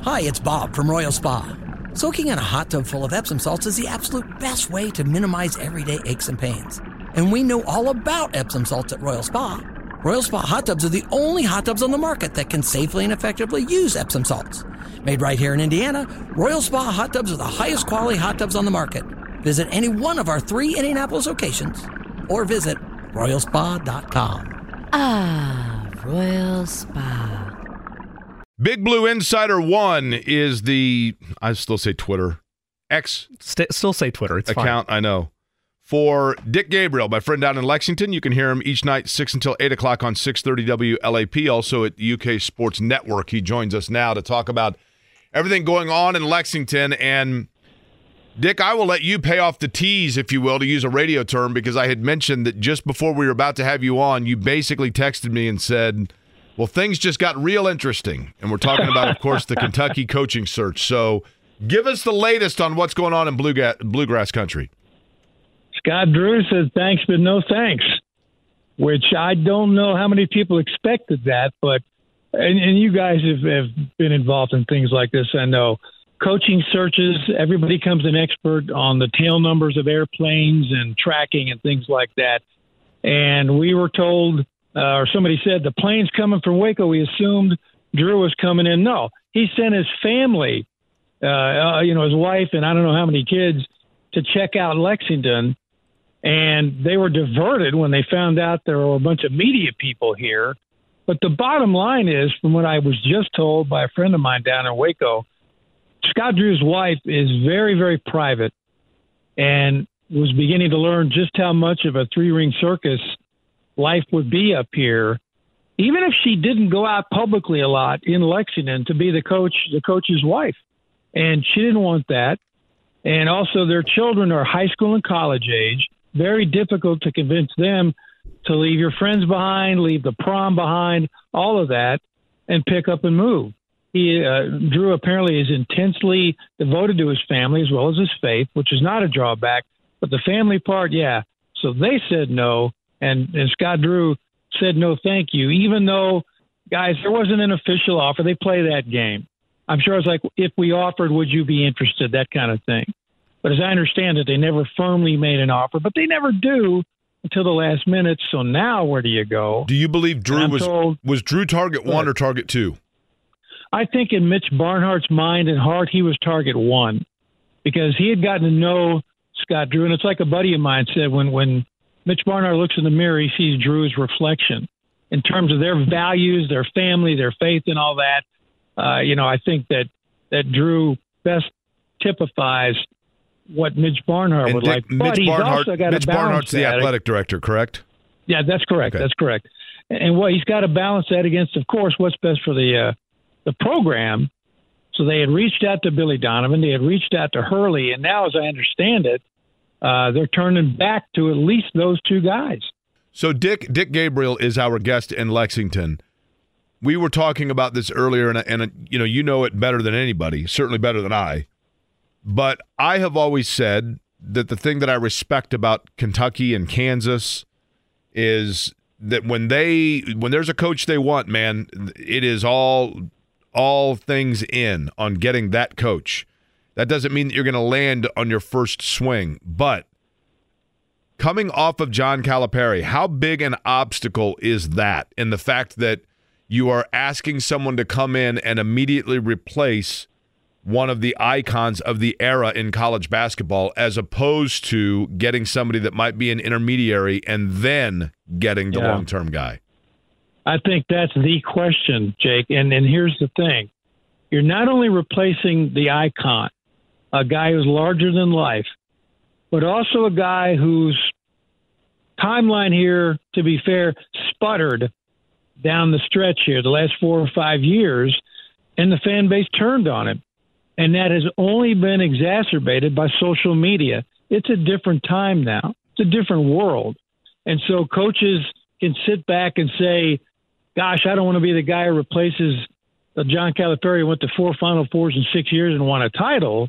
Hi, it's Bob from Royal Spa. Soaking in a hot tub full of Epsom salts is the absolute best way to minimize everyday aches and pains. And we know all about Epsom salts at Royal Spa. Royal Spa hot tubs are the only hot tubs on the market that can safely and effectively use Epsom salts. Made right here in Indiana, Royal Spa hot tubs are the highest quality hot tubs on the market. Visit any one of our 3 Indianapolis locations or visit royalspa.com. Ah, Royal Spa. Big Blue Insider 1 is the, I still say Twitter, X Still say Twitter. It's account, fine. I know. For Dick Gabriel, my friend down in Lexington. You can hear him each night, 6 until 8 o'clock on 630 WLAP. Also at the UK Sports Network. He joins us now to talk about everything going on in Lexington. And Dick, I will let you pay off the tease, if you will, to use a radio term, because I had mentioned that just before we were about to have you on, you basically texted me and said, well, things just got real interesting. And we're talking about, of course, the Kentucky coaching search. So give us the latest on what's going on in Bluegrass country. Scott Drew says thanks, but no thanks, which I don't know how many people expected that. But and you guys have been involved in things like this, I know. Coaching searches, everybody becomes an expert on the tail numbers of airplanes and tracking and things like that. And we were told, or somebody said, the plane's coming from Waco. We assumed Drew was coming in. No, he sent his family, his wife and I don't know how many kids, to check out Lexington. And they were diverted when they found out there were a bunch of media people here. But the bottom line is, from what I was just told by a friend of mine down in Waco, Scott Drew's wife is very, very private and was beginning to learn just how much of a 3-ring circus life would be up here, even if she didn't go out publicly a lot in Lexington to be the coach's wife. And she didn't want that. And also their children are high school and college age, very difficult to convince them to leave your friends behind, leave the prom behind, all of that, and pick up and move. Drew apparently is intensely devoted to his family as well as his faith, which is not a drawback. But the family part, yeah. So they said no. And Scott Drew said no, thank you, even though, guys, there wasn't an official offer. They play that game. I'm sure it's like, if we offered, would you be interested, that kind of thing. But as I understand it, they never firmly made an offer, but they never do until the last minute. So now where do you go? Do you believe Drew was Drew target 1 or target 2? I think in Mitch Barnhart's mind and heart, he was target 1 because he had gotten to know Scott Drew. And it's like a buddy of mine said, when Mitch Barnhart looks in the mirror, he sees Drew's reflection in terms of their values, their family, their faith, and all that. I think that Drew best typifies what Mitch Barnhart would like. But he's also got Mitch to balance Barnhart's the athletic director, correct? Yeah, that's correct. Okay. That's correct. And he's got to balance that against, of course, what's best for the program. So they had reached out to Billy Donovan. They had reached out to Hurley. And now, as I understand it, they're turning back to at least those 2 guys. So Dick Gabriel is our guest in Lexington. We were talking about this earlier, and you know it better than anybody, certainly better than I. But I have always said that the thing that I respect about Kentucky and Kansas is that when there's a coach they want, man, it is all things in on getting that coach. That doesn't mean that you're going to land on your first swing. But coming off of John Calipari, how big an obstacle is that in the fact that you are asking someone to come in and immediately replace one of the icons of the era in college basketball, as opposed to getting somebody that might be an intermediary and then getting the long-term guy? I think that's the question, Jake. And here's the thing. You're not only replacing the icon, a guy who's larger than life, but also a guy whose timeline here, to be fair, sputtered down the stretch here the last 4 or 5 years, and the fan base turned on him. And that has only been exacerbated by social media. It's a different time now. It's a different world. And so coaches can sit back and say, gosh, I don't want to be the guy who replaces John Calipari who went to 4 Final Fours in 6 years and won a title.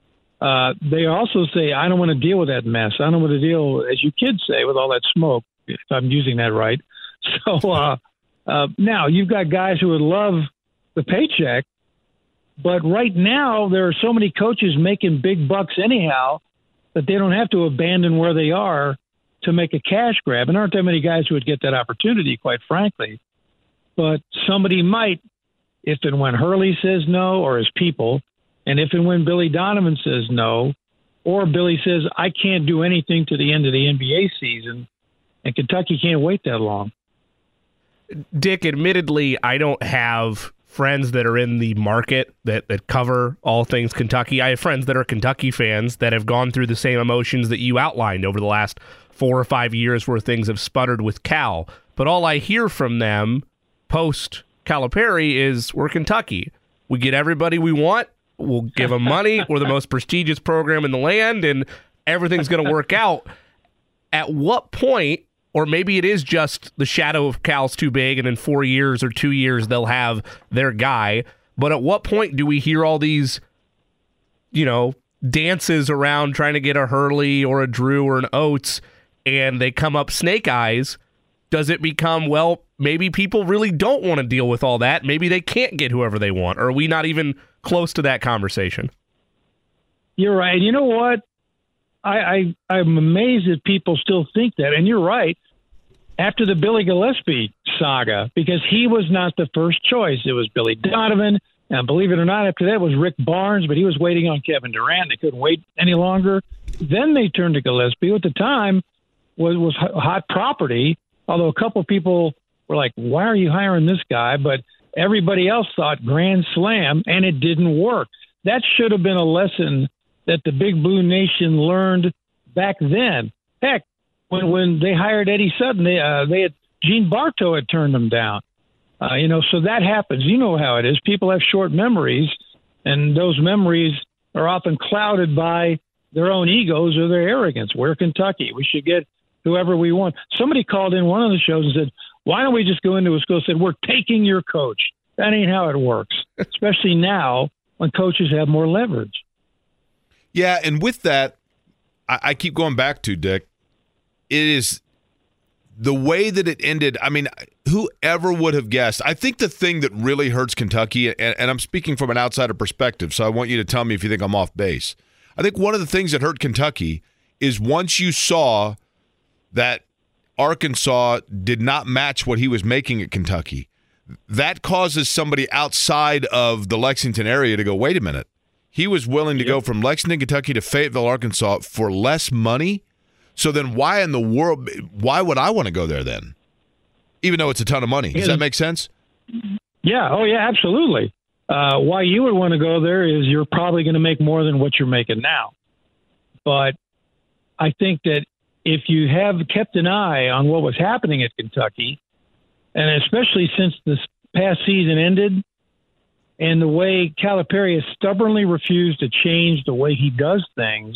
They also say, I don't want to deal with that mess. I don't want to deal, as you kids say, with all that smoke, if I'm using that right. So now you've got guys who would love the paycheck, But right now, there are so many coaches making big bucks anyhow that they don't have to abandon where they are to make a cash grab. And aren't that many guys who would get that opportunity, quite frankly. But somebody might, if and when Hurley says no, or his people, and if and when Billy Donovan says no, or Billy says, I can't do anything to the end of the NBA season, and Kentucky can't wait that long. Dick, admittedly, I don't have friends that are in the market that cover all things Kentucky. I have friends that are Kentucky fans that have gone through the same emotions that you outlined over the last 4 or 5 years where things have sputtered with Cal. But all I hear from them post Calipari is, we're Kentucky. We get everybody we want. We'll give them money. We're the most prestigious program in the land, and everything's going to work out. At what point, or maybe it is just the shadow of Cal's too big, and in 4 years or 2 years they'll have their guy, but at what point do we hear all these, dances around trying to get a Hurley or a Drew or an Oates, and they come up snake eyes? Does it become, well, maybe people really don't want to deal with all that? Maybe they can't get whoever they want. Or are we not even close to that conversation? You're right. You know what? I'm amazed that people still think that. And you're right. After the Billy Gillispie saga, because he was not the first choice. It was Billy Donovan. And believe it or not, after that was Rick Barnes, but he was waiting on Kevin Durant. They couldn't wait any longer. Then they turned to Gillispie, who at the time was hot property, although a couple of people were like, why are you hiring this guy? But everybody else thought grand slam, and it didn't work. That should have been a lesson that the Big Blue Nation learned back then. Heck, when they hired Eddie Sutton, they had Gene Bartow had turned them down. So that happens. You know how it is. People have short memories, and those memories are often clouded by their own egos or their arrogance. We're Kentucky. We should get whoever we want. Somebody called in one of the shows and said, why don't we just go into a school and say, we're taking your coach? That ain't how it works, especially now when coaches have more leverage. Yeah, and with that, I keep going back to, Dick, it is the way that it ended. I mean, whoever would have guessed? I think the thing that really hurts Kentucky, and I'm speaking from an outsider perspective, so I want you to tell me if you think I'm off base. I think one of the things that hurt Kentucky is once you saw that Arkansas did not match what he was making at Kentucky, that causes somebody outside of the Lexington area to go, wait a minute. He was willing to go from Lexington, Kentucky to Fayetteville, Arkansas for less money. So then why in the world, why would I want to go there then? Even though it's a ton of money. Does that make sense? Yeah. Oh, yeah, absolutely. Why you would want to go there is you're probably going to make more than what you're making now. But I think that if you have kept an eye on what was happening at Kentucky, and especially since this past season ended, and the way Calipari has stubbornly refused to change the way he does things,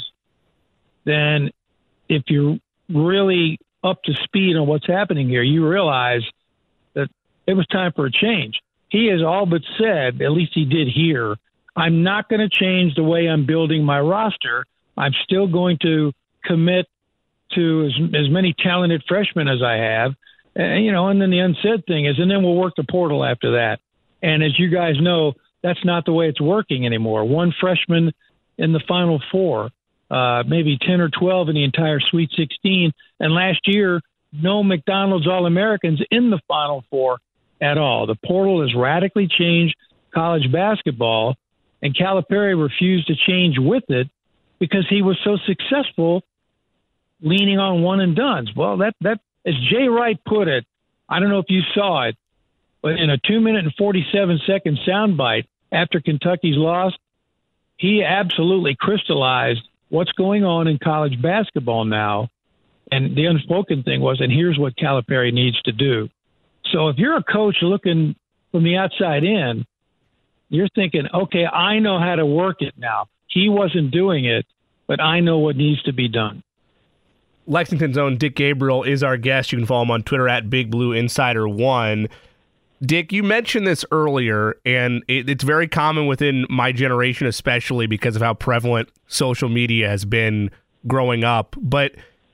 then if you're really up to speed on what's happening here, you realize that it was time for a change. He has all but said, at least he did here, I'm not going to change the way I'm building my roster. I'm still going to commit to as many talented freshmen as I have. And then the unsaid thing is, and then we'll work the portal after that. And as you guys know, that's not the way it's working anymore. One freshman in the Final Four, maybe 10 or 12 in the entire Sweet 16. And last year, no McDonald's All-Americans in the Final Four at all. The portal has radically changed college basketball, and Calipari refused to change with it because he was so successful leaning on one and dones. Well, that as Jay Wright put it, I don't know if you saw it, but in a 2-minute and 47-second soundbite after Kentucky's loss, he absolutely crystallized what's going on in college basketball now. And the unspoken thing was, and here's what Calipari needs to do. So if you're a coach looking from the outside in, you're thinking, okay, I know how to work it now. He wasn't doing it, but I know what needs to be done. Lexington's own Dick Gabriel is our guest. You can follow him on Twitter at BigBlueInsider1. Dick, you mentioned this earlier, and it's very common within my generation, especially because of how prevalent social media has been growing up. But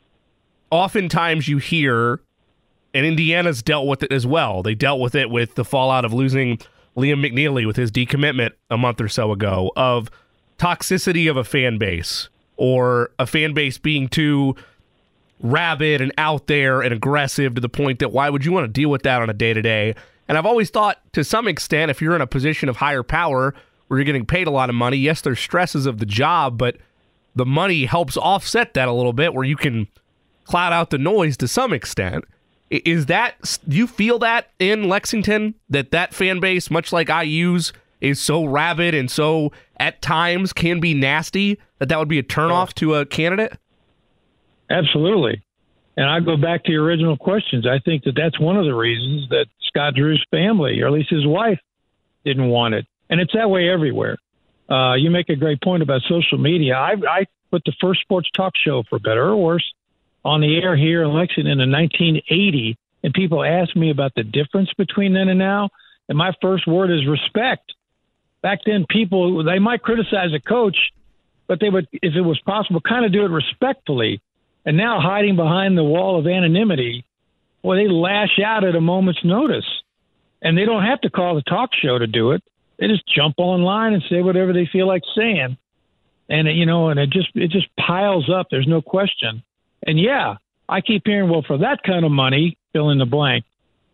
oftentimes you hear, and Indiana's dealt with it as well. They dealt with it with the fallout of losing Liam McNeely with his decommitment a month or so ago, of toxicity of a fan base, or a fan base being too rabid and out there and aggressive to the point that why would you want to deal with that on a day-to-day? And I've always thought, to some extent, if you're in a position of higher power where you're getting paid a lot of money, yes, there's stresses of the job, but the money helps offset that a little bit, where you can cloud out the noise to some extent. Do you feel that in Lexington, that fan base, much like IU's, is so rabid and so at times can be nasty, that would be a turnoff to a candidate? Absolutely. And I go back to your original questions. I think that's one of the reasons that Scott Drew's family, or at least his wife, didn't want it. And it's that way everywhere. You make a great point about social media. I put the first sports talk show, for better or worse, on the air here in Lexington in 1980, and people ask me about the difference between then and now, and my first word is respect. Back then, people, they might criticize a coach, but they would, if it was possible, kind of do it respectfully. And now, hiding behind the wall of anonymity, well, they lash out at a moment's notice. And they don't have to call the talk show to do it. They just jump online and say whatever they feel like saying. And, and it just piles up. There's no question. And, yeah, I keep hearing, well, for that kind of money, fill in the blank,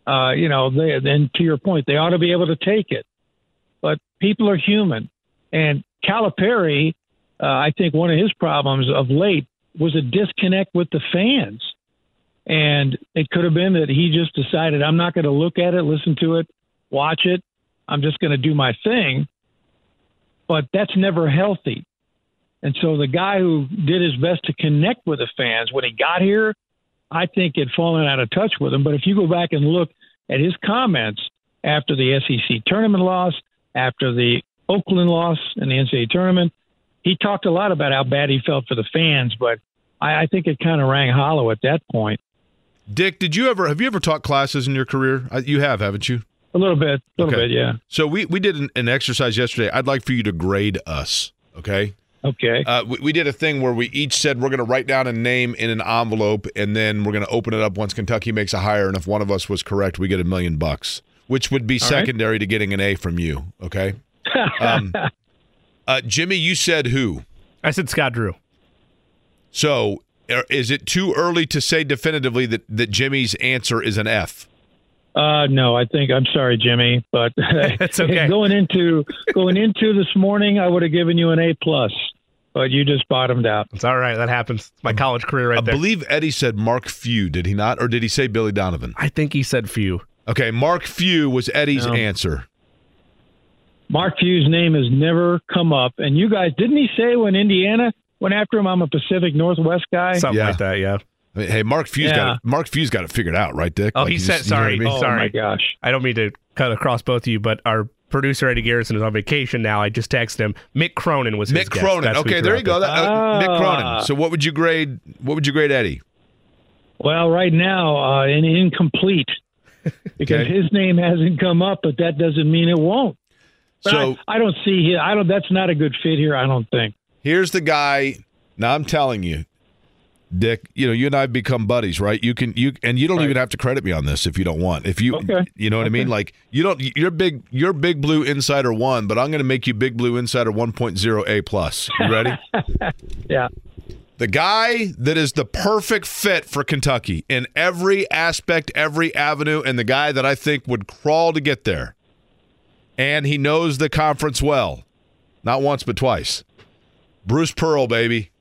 then to your point, they ought to be able to take it. But people are human. And Calipari, I think one of his problems of late was a disconnect with the fans. And it could have been that he just decided, I'm not going to look at it, listen to it, watch it. I'm just going to do my thing. But that's never healthy. And so the guy who did his best to connect with the fans when he got here, I think had fallen out of touch with him. But if you go back and look at his comments after the SEC tournament loss, after the Oakland loss in the NCAA tournament, he talked a lot about how bad he felt for the fans, but I think it kind of rang hollow at that point. Dick, have you ever taught classes in your career? You have, haven't you? A little bit, yeah. So we did an exercise yesterday. I'd like for you to grade us, okay? Okay. We did a thing where we each said we're going to write down a name in an envelope, and then we're going to open it up once Kentucky makes a hire, and if one of us was correct, we get $1 million, which would be secondary to getting an A from you, okay? Jimmy, you said who? I said Scott Drew. So is it too early to say definitively that Jimmy's answer is an F? No, I'm sorry, Jimmy, but that's okay. Going into this morning, I would have given you an A+, but you just bottomed out. It's all right. That happens. It's my college career right there. I believe Eddie said Mark Few, did he not? Or did he say Billy Donovan? I think he said Few. Okay, Mark Few was Eddie's answer. Mark Few's name has never come up. And you guys, didn't he say when Indiana went after him, I'm a Pacific Northwest guy? Something like that, yeah. I mean, hey, Mark Few's got it figured out, right, Dick? Oh, he said, sorry. You know what I mean? Sorry. Oh, my gosh. I don't mean to cut across both of you, but our producer, Eddie Garrison, is on vacation now. I just texted him. Mick Cronin was his guest. Cronin. Okay, there you go. Mick Cronin. So what would you grade Eddie? Well, right now, an incomplete. Because his name hasn't come up, but that doesn't mean it won't. But so I don't see him. That's not a good fit here, I don't think. Here's the guy. Now I'm telling you, Dick, you and I have become buddies, right? You don't even have to credit me on this if you don't want. If you you know what I mean? Like you're Big Blue Insider 1, but I'm going to make you Big Blue Insider 1.0 A+. You ready? Yeah. The guy that is the perfect fit for Kentucky in every aspect, every avenue, and the guy that I think would crawl to get there. And he knows the conference well. Not once, but twice. Bruce Pearl, baby.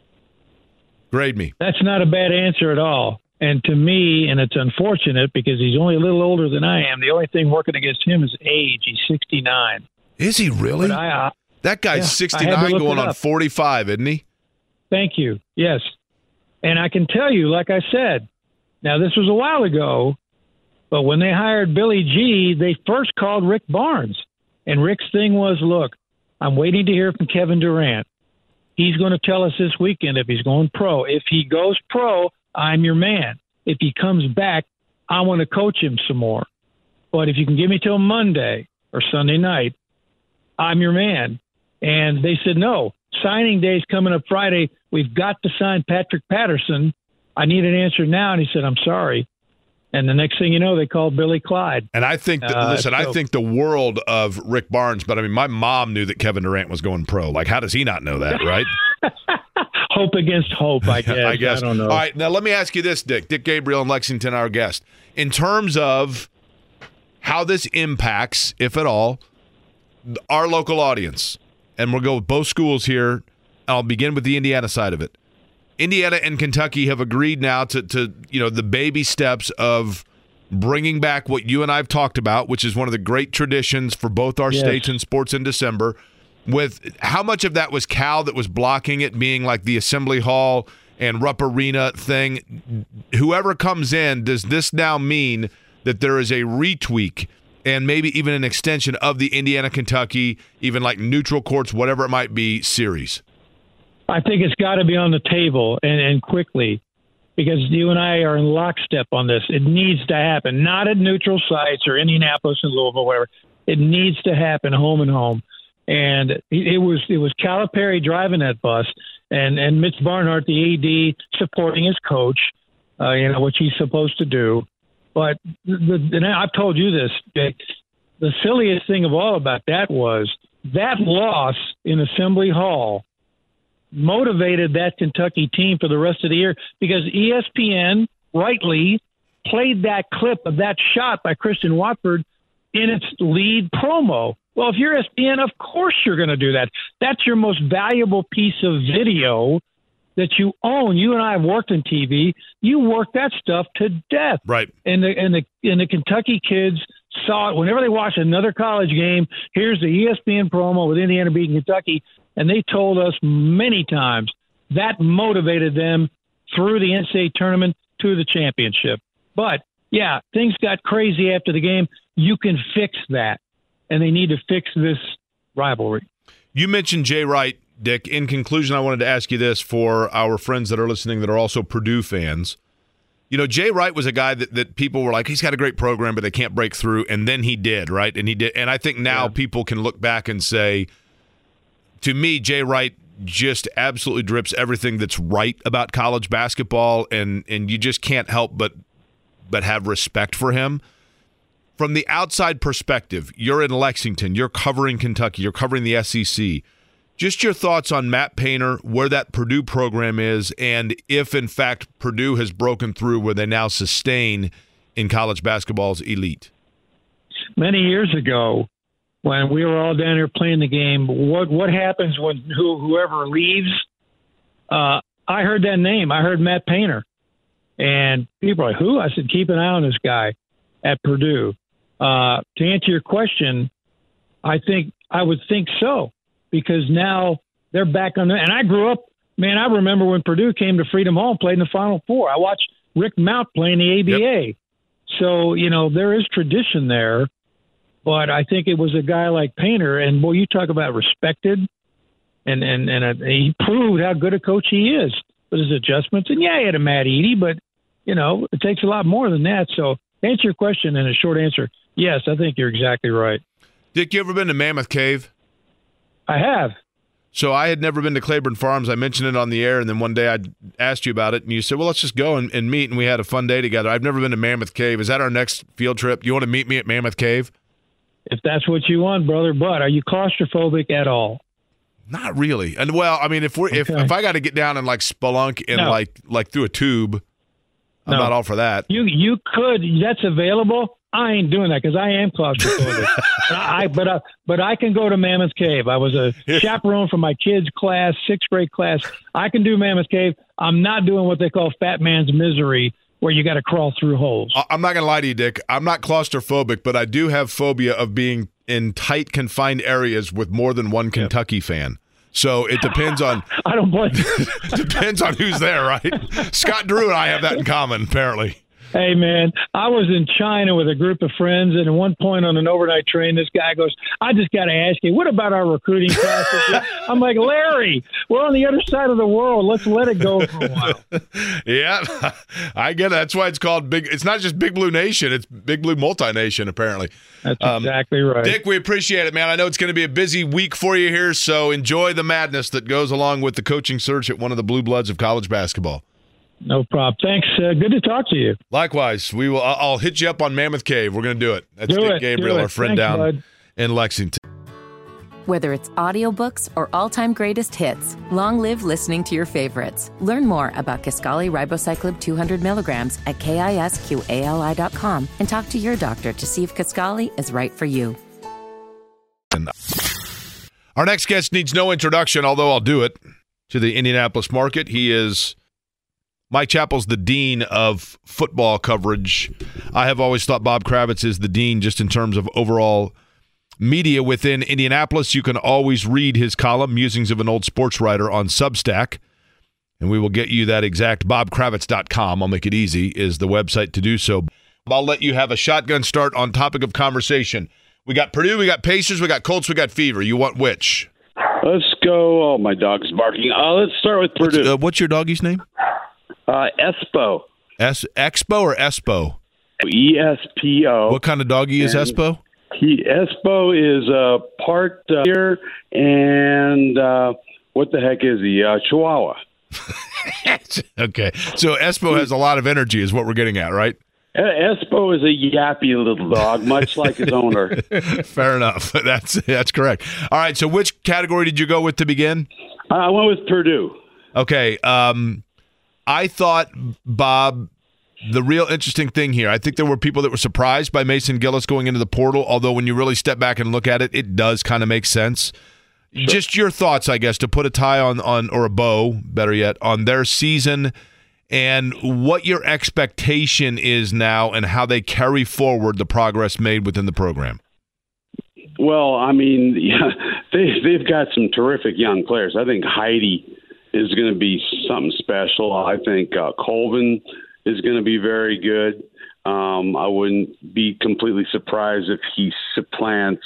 Grade me. That's not a bad answer at all. And to me, and it's unfortunate because he's only a little older than I am, the only thing working against him is age. He's 69. Is he really? That guy's 69 going on 45, isn't he? Thank you. Yes. And I can tell you, like I said, now this was a while ago, but when they hired Billy G, they first called Rick Barnes. And Rick's thing was, look, I'm waiting to hear from Kevin Durant. He's going to tell us this weekend if he's going pro. If he goes pro, I'm your man. If he comes back, I want to coach him some more. But if you can give me till Monday or Sunday night, I'm your man. And they said, no, signing day is coming up Friday. We've got to sign Patrick Patterson. I need an answer now. And he said, I'm sorry. And the next thing you know, they called Billy Clyde. And I think that, I think the world of Rick Barnes, but I mean, my mom knew that Kevin Durant was going pro. Like, how does he not know that, right? Hope against hope, I guess. I guess. I don't know. All right, now let me ask you this, Dick. Dick Gabriel in Lexington, our guest. In terms of how this impacts, if at all, our local audience, and we'll go with both schools here. I'll begin with the Indiana side of it. Indiana and Kentucky have agreed now to the baby steps of bringing back what you and I have talked about, which is one of the great traditions for both our states in sports in December. With how much of that was Cal that was blocking it, being like the Assembly Hall and Rupp Arena thing? Whoever comes in, does this now mean that there is a retweak and maybe even an extension of the Indiana-Kentucky, even like neutral courts, whatever it might be, series? I think it's got to be on the table and quickly, because you and I are in lockstep on this. It needs to happen, not at neutral sites or Indianapolis and Louisville, whatever. It needs to happen home and home. And it was Calipari driving that bus, and Mitch Barnhart, the AD, supporting his coach, which he's supposed to do. But and I've told you this, Dick, the silliest thing of all about that was that loss in Assembly Hall motivated that Kentucky team for the rest of the year, because ESPN rightly played that clip of that shot by Christian Watford in its lead promo. Well, if you're ESPN, of course you're going to do that. That's your most valuable piece of video that you own. You and I have worked in TV. You work that stuff to death. Right. And the Kentucky kids saw it whenever they watched another college game. Here's the ESPN promo with Indiana beating Kentucky. And they told us many times that motivated them through the NCAA tournament to the championship. But, yeah, things got crazy after the game. You can fix that, and they need to fix this rivalry. You mentioned Jay Wright, Dick. In conclusion, I wanted to ask you this for our friends that are listening that are also Purdue fans. You know, Jay Wright was a guy that people were like, he's got a great program, but they can't break through. And then he did, right? And he did. And I think now people can look back and say, to me, Jay Wright just absolutely drips everything that's right about college basketball, and you just can't help but have respect for him. From the outside perspective, you're in Lexington, you're covering Kentucky, you're covering the SEC. Just your thoughts on Matt Painter, where that Purdue program is, and if, in fact, Purdue has broken through where they now sustain in college basketball's elite. Many years ago, when we were all down here playing the game, what happens when whoever leaves? I heard that name. I heard Matt Painter. And people are like, who? I said, keep an eye on this guy at Purdue. To answer your question, I would think so, because now they're back on the – and I grew up – man, I remember when Purdue came to Freedom Hall and played in the Final Four. I watched Rick Mount play in the ABA. Yep. So, there is tradition there. But I think it was a guy like Painter, and boy, you talk about respected, and he proved how good a coach he is with his adjustments. And yeah, he had a Matt Edey, but it takes a lot more than that. So, to answer your question in a short answer, yes, I think you're exactly right. Dick, you ever been to Mammoth Cave? I have. So I had never been to Claiborne Farms. I mentioned it on the air, and then one day I asked you about it, and you said, well, let's just go and meet, and we had a fun day together. I've never been to Mammoth Cave. Is that our next field trip? Do you want to meet me at Mammoth Cave? If that's what you want, brother. But are you claustrophobic at all? Not really. And well, I mean, if I got to get down and like spelunk and like through a tube, I'm not all for that. You could. That's available. I ain't doing that because I am claustrophobic. But I can go to Mammoth Cave. I was a chaperone for my kids' class, 6th grade class. I can do Mammoth Cave. I'm not doing what they call fat man's misery, where you got to crawl through holes. I'm not going to lie to you, Dick. I'm not claustrophobic, but I do have phobia of being in tight, confined areas with more than one Kentucky fan. So it depends on – I don't blame you. Depends on who's there, right? Scott Drew and I have that in common, apparently. Hey, man, I was in China with a group of friends, and at one point on an overnight train, this guy goes, I just got to ask you, what about our recruiting classes? I'm like, Larry, we're on the other side of the world. Let's let it go for a while. Yeah, I get it. That's why it's called Big. It's not just Big Blue Nation. It's Big Blue Multi-Nation, apparently. That's exactly right. Dick, we appreciate it, man. I know it's going to be a busy week for you here, so enjoy the madness that goes along with the coaching search at one of the blue bloods of college basketball. No problem. Thanks. Good to talk to you. Likewise, we will. I'll hit you up on Mammoth Cave. We're going to do it. That's Dick Gabriel, our friend Thanks, down bud. in Lexington. Whether it's audiobooks or all-time greatest hits, long live listening to your favorites. Learn more about Kisqali Ribociclib 200 milligrams at KISQALI.com and talk to your doctor to see if Kisqali is right for you. Our next guest needs no introduction, although I'll do it, to the Indianapolis market. He is Mike Chappell's the dean of football coverage. I have always thought Bob Kravitz is the dean just in terms of overall media within Indianapolis. You can always read his column, Musings of an Old Sports Writer, on Substack, and we will get you that exact. BobKravitz.com, I'll make it easy, is the website to do so. I'll let you have a shotgun start on topic of conversation. We got Purdue, we got Pacers, we got Colts, we got Fever. You want which? Let's go. Oh, my dog's barking. Let's start with Purdue. What's your doggy's name? Espo. Expo or Espo? ESPO. What kind of doggy is Espo? Espo is part deer and what the heck is he? Chihuahua. Okay. So Espo has a lot of energy is what we're getting at, right? Espo is a yappy little dog, much like his owner. Fair enough. That's correct. All right. So which category did you go with to begin? I went with Purdue. Okay. I thought, Bob, the real interesting thing here, I think there were people that were surprised by Mason Gillis going into the portal, although when you really step back and look at it, it does kind of make sense. Sure. Just your thoughts, I guess, to put a tie on or a bow, better yet, on their season and what your expectation is now and how they carry forward the progress made within the program. Well, I mean, they've got some terrific young players. I think Heidi is going to be something special. I think Colvin is going to be very good. I wouldn't be completely surprised if he supplants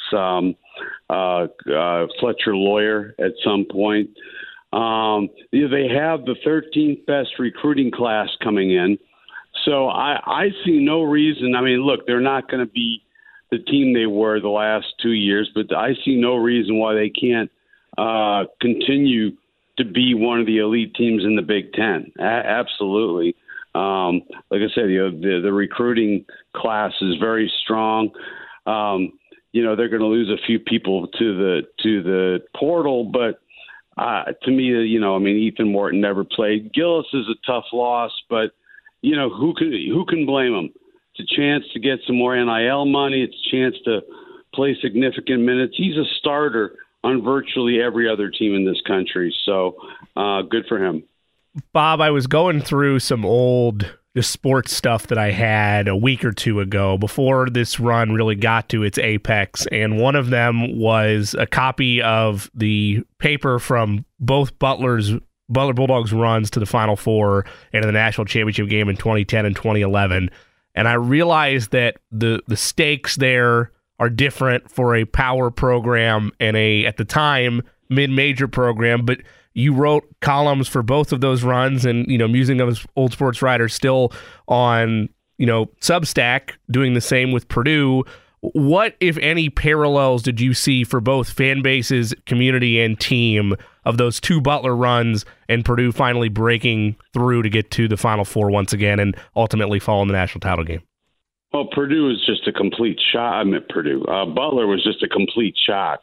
Fletcher Lawyer at some point. They have the 13th best recruiting class coming in. So I see no reason. I mean, look, they're not going to be the team they were the last 2 years, but I see no reason why they can't continue to be one of the elite teams in the Big Ten. Absolutely. Like I said, the recruiting class is very strong. They're going to lose a few people to the portal, but to me, Ethan Morton never played. Gillis is a tough loss, but who can blame him? It's a chance to get some more NIL money. It's a chance to play significant minutes. He's a starter on virtually every other team in this country. So good for him. Bob, I was going through some old sports stuff that I had a week or two ago before this run really got to its apex, and one of them was a copy of the paper from both Butler Bulldogs runs to the Final Four and to the national championship game in 2010 and 2011. And I realized that the stakes there are different for a power program and at the time, mid-major program, but you wrote columns for both of those runs and, Musing of Old Sports Writer still on, Substack, doing the same with Purdue. What, if any, parallels did you see for both fan bases, community, and team of those two Butler runs and Purdue finally breaking through to get to the Final Four once again and ultimately fall in the national title game? Well, Purdue is just a complete shock. Butler was just a complete shock.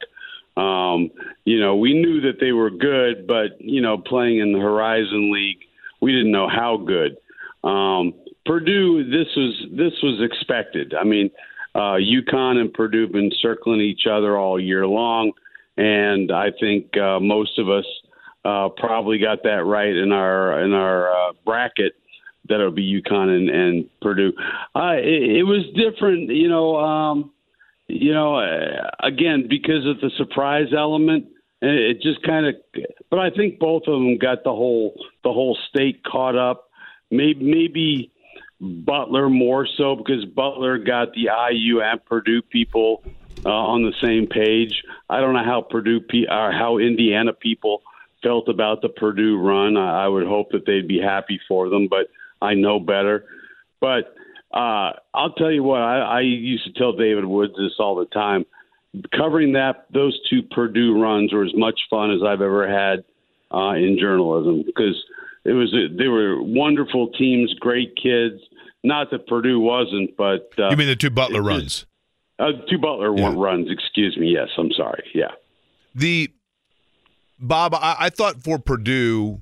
We knew that they were good, but, playing in the Horizon League, we didn't know how good. Purdue, this was expected. I mean, UConn and Purdue have been circling each other all year long, and I think most of us probably got that right in our bracket. That it'll be UConn and Purdue. It was different, again, because of the surprise element. It just kind of, but I think both of them got the whole state caught up. Maybe Butler more so because Butler got the IU and Purdue people on the same page. I don't know how how Indiana people felt about the Purdue run. I would hope that they'd be happy for them, but I know better. But I'll tell you what, I used to tell David Woods this all the time. Covering those two Purdue runs were as much fun as I've ever had in journalism because they were wonderful teams, great kids. Not that Purdue wasn't, but you mean the two Butler runs? Two Butler runs. Excuse me. Yes, I'm sorry. Yeah. Bob, I thought for Purdue,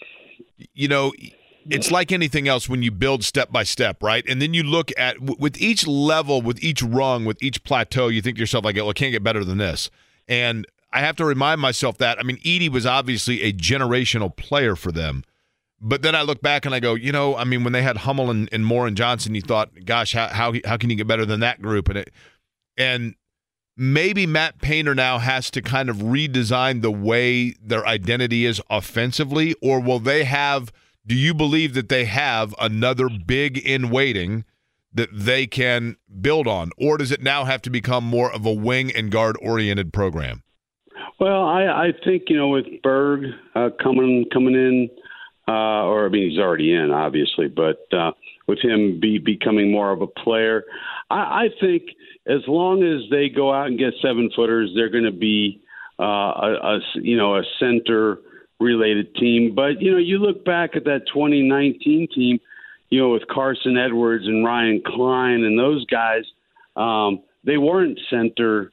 it's like anything else when you build step by step, right? And then you look at with each level, with each rung, with each plateau, you think to yourself, like, well, it can't get better than this. And I have to remind myself that. I mean, Edey was obviously a generational player for them. But then I look back and I go, when they had Hummel and Moore and Johnson, you thought, gosh, how can you get better than that group? And maybe Matt Painter now has to kind of redesign the way their identity is offensively, or do you believe that they have another big in waiting that they can build on, or does it now have to become more of a wing and guard oriented program? Well, I think, with Berg coming in, he's already in, obviously, but with him becoming more of a player, I think as long as they go out and get 7-footers, they're going to be a center-related team. But, you look back at that 2019 team, with Carson Edwards and Ryan Klein and those guys, they weren't center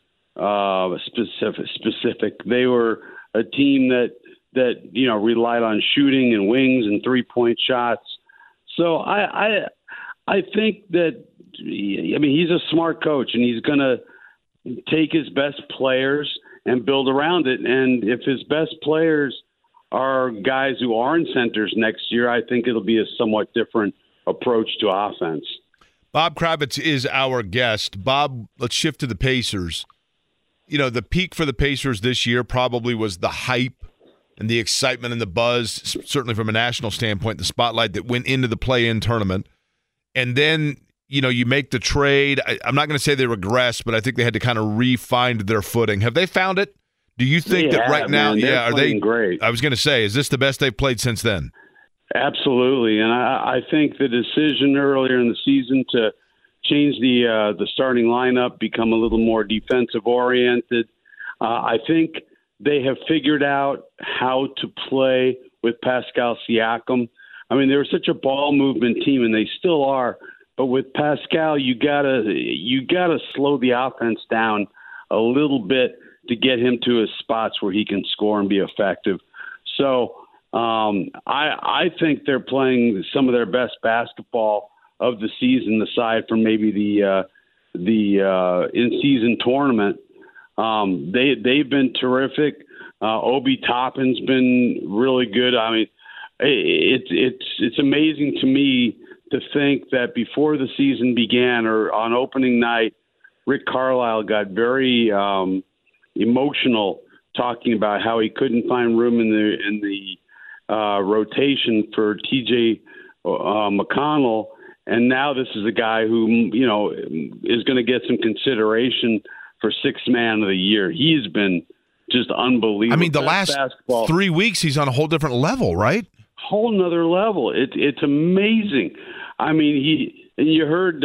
specific. They were a team that relied on shooting and wings and 3-point shots. So I think that he's a smart coach, and he's going to take his best players and build around it. And if his best players are guys who aren't centers next year, I think it'll be a somewhat different approach to offense. Bob Kravitz is our guest. Bob, let's shift to the Pacers. The peak for the Pacers this year probably was the hype and the excitement and the buzz, certainly from a national standpoint, the spotlight that went into the play-in tournament. And then, you make the trade. I'm not going to say they regressed, but I think they had to kind of re-find their footing. Have they found it? Do you think that right now, are they great? I was going to say, is this the best they've played since then? Absolutely. And I think the decision earlier in the season to change the starting lineup, become a little more defensive-oriented, I think they have figured out how to play with Pascal Siakam. I mean, they were such a ball movement team, and they still are. But with Pascal, you gotta slow the offense down a little bit to get him to his spots where he can score and be effective. So I think they're playing some of their best basketball of the season, aside from maybe the in-season tournament. They've been terrific. Obi Toppin's been really good. I mean, it's amazing to me to think that before the season began or on opening night, Rick Carlisle got very emotional talking about how he couldn't find room in the rotation for T.J. McConnell. And now this is a guy who, is going to get some consideration for Sixth Man of the Year. He's been just unbelievable. I mean, the last 3 weeks, he's on a whole different level, right? Whole nother level. It's amazing. I mean, you heard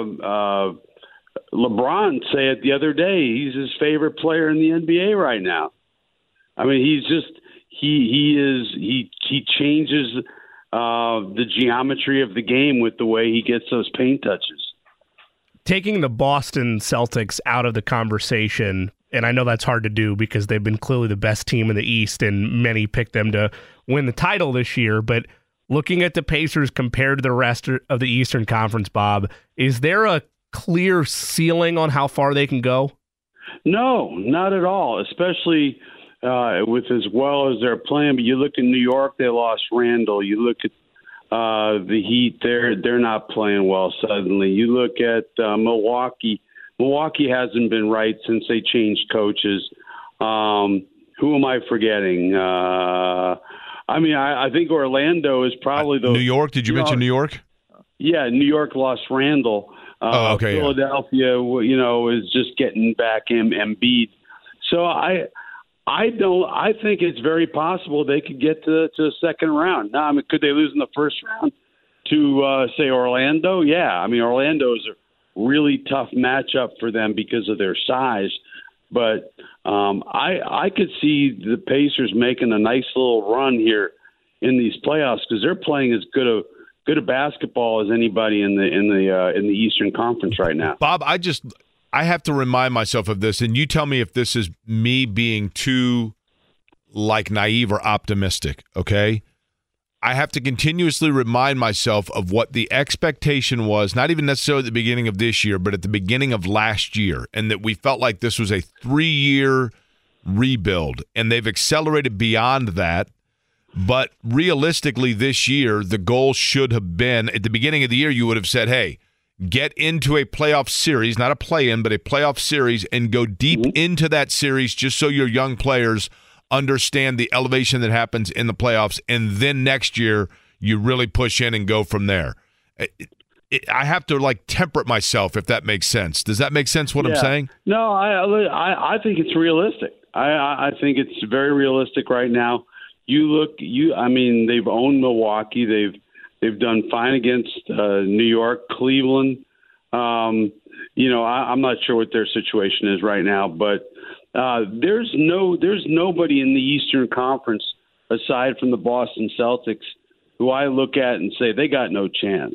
LeBron say it the other day. He's his favorite player in the NBA right now. I mean, he's just he changes the geometry of the game with the way he gets those paint touches. Taking the Boston Celtics out of the conversation, and I know that's hard to do because they've been clearly the best team in the East, and many picked them to win the title this year. But looking at the Pacers compared to the rest of the Eastern Conference, Bob, is there a clear ceiling on how far they can go? No, not at all, especially with as well as they're playing. But you look at New York, they lost Randall. You look at the Heat, they're not playing well suddenly. You look at Milwaukee. Milwaukee hasn't been right since they changed coaches. Who am I forgetting? I think Orlando is probably the New York. Did you mention New York? Yeah, New York lost Randall. Okay. Philadelphia, is just getting back Embiid. So I think it's very possible they could get to the second round. Now, could they lose in the first round to say Orlando? Yeah, I mean Orlando is a really tough matchup for them because of their size. But I could see the Pacers making a nice little run here in these playoffs because they're playing as good a basketball as anybody in the Eastern Conference right now. Bob, I have to remind myself of this, and you tell me if this is me being too naive or optimistic, okay? I have to continuously remind myself of what the expectation was, not even necessarily at the beginning of this year, but at the beginning of last year, and that we felt like this was a 3-year rebuild, and they've accelerated beyond that. But realistically this year, the goal should have been, at the beginning of the year, you would have said, hey, get into a playoff series, not a play-in, but a playoff series, and go deep into that series just so your young players understand the elevation that happens in the playoffs, and then next year you really push in and go from there. I have to temper myself, if that makes sense. Does that make sense what I'm saying? No, I think it's realistic. I think it's very realistic right now. They've owned Milwaukee. They've done fine against New York, Cleveland. I'm not sure what their situation is right now, but there's nobody in the Eastern Conference aside from the Boston Celtics who I look at and say they got no chance.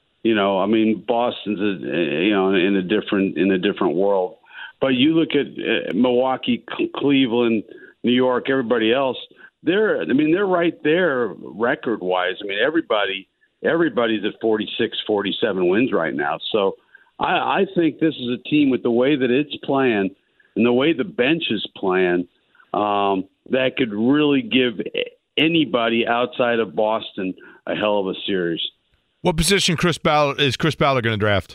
Boston's in a different world. But you look at Milwaukee, Cleveland, New York, everybody else. They're right there record wise. Everybody's at 46, 47 wins right now. So I think this is a team with the way that it's playing and the way the bench is playing that could really give anybody outside of Boston a hell of a series. What position is Chris Ballard going to draft?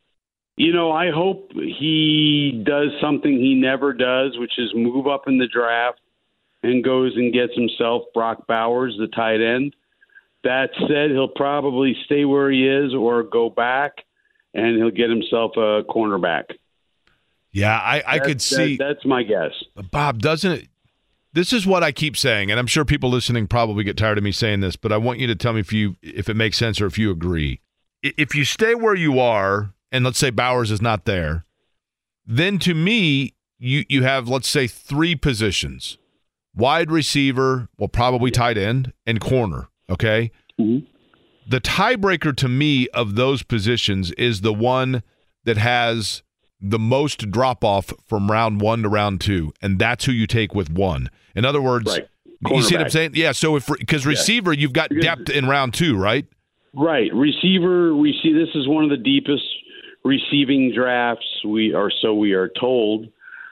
I hope he does something he never does, which is move up in the draft and goes and gets himself Brock Bowers, the tight end. That said, he'll probably stay where he is or go back, and he'll get himself a cornerback. Yeah, I could see. That's my guess. Bob, doesn't it? This is what I keep saying, and I'm sure people listening probably get tired of me saying this, but I want you to tell me if it makes sense or if you agree. If you stay where you are, and let's say Bowers is not there, then to me, you have, let's say, 3 positions. Wide receiver, probably tight end, and corner, okay? Mm-hmm. The tiebreaker to me of those positions is the one that has the most drop-off from round 1 to round 2, and that's who you take with 1. In other words, right. You see what I'm saying? Yeah, so because receiver, you've got depth in round 2, right? Right. Receiver, we see this is one of the deepest receiving drafts we are told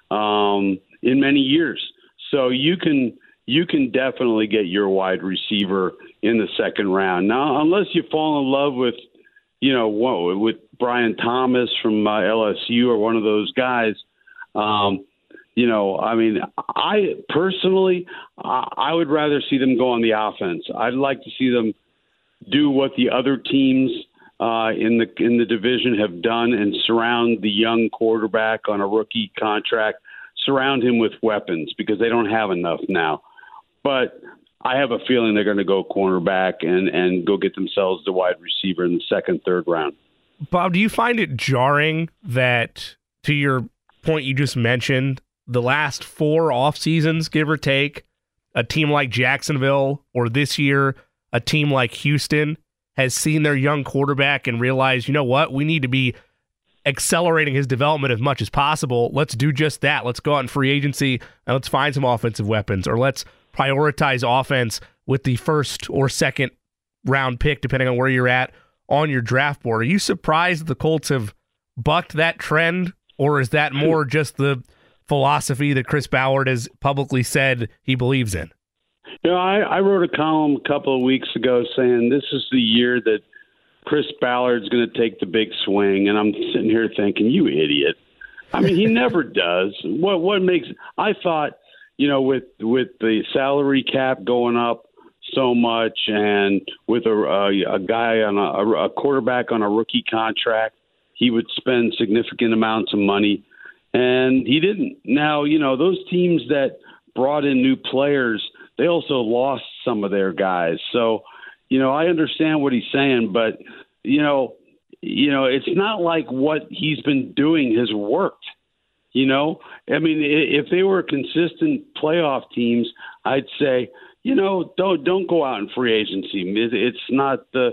in many years. So you can definitely get your wide receiver in the second round. Now, unless you fall in love with Brian Thomas from LSU or one of those guys, I personally, I would rather see them go on the offense. I'd like to see them do what the other teams in the division have done and surround the young quarterback on a rookie contract, surround him with weapons because they don't have enough now. But I have a feeling they're going to go cornerback and go get themselves the wide receiver in the second, third round. Bob, do you find it jarring that, to your point you just mentioned, the last 4 off seasons, give or take, a team like Jacksonville or this year, a team like Houston has seen their young quarterback and realized, you know what, we need to be accelerating his development as much as possible. Let's do just that. Let's go out in free agency and let's find some offensive weapons, or let's prioritize offense with the first or second round pick, depending on where you're at on your draft board. Are you surprised the Colts have bucked that trend, or is that more just the philosophy that Chris Ballard has publicly said he believes in? I wrote a column a couple of weeks ago saying this is the year that Chris Ballard's going to take the big swing, and I'm sitting here thinking, you idiot. He never does. What makes – I thought, with the salary cap going up so much and with a guy on a quarterback on a rookie contract, he would spend significant amounts of money, and he didn't. Now, those teams that brought in new players, they also lost some of their guys. So, I understand what he's saying, but, it's not like what he's been doing has worked. If they were consistent playoff teams, I'd say, don't go out in free agency. It's not the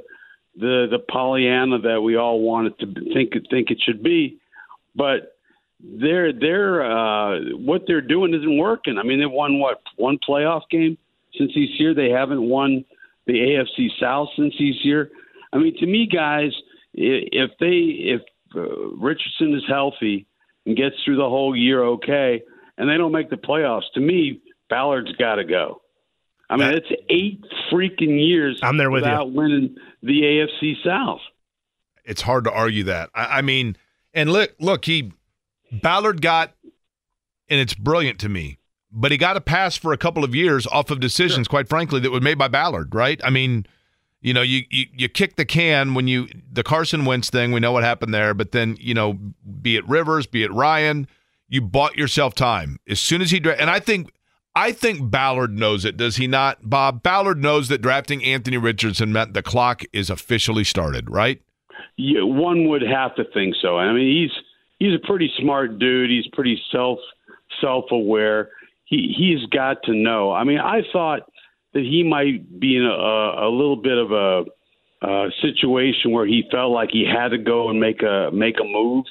Pollyanna that we all want it to think it should be, but they're what they're doing isn't working. I mean, they've won one playoff game since he's here. They haven't won the AFC South since he's here. I mean, to me, guys, if Richardson is healthy and gets through the whole year okay, and they don't make the playoffs, to me, Ballard's got to go. I mean, it's 8 freaking years I'm there with without winning the AFC South. It's hard to argue that. I mean, and look, Ballard got, and it's brilliant to me, but he got a pass for a couple of years off of decisions, quite frankly, that were made by Ballard, right? I mean, you kick the can when the Carson Wentz thing, we know what happened there, but then, be it Rivers, be it Ryan, you bought yourself time. As soon as and I think Ballard knows it, does he not, Bob? Ballard knows that drafting Anthony Richardson meant the clock is officially started, right? Yeah, one would have to think so. I mean, he's a pretty smart dude. He's pretty self-aware. He's got to know. I mean, I thought that he might be in a little bit of a situation where he felt like he had to go and make a move,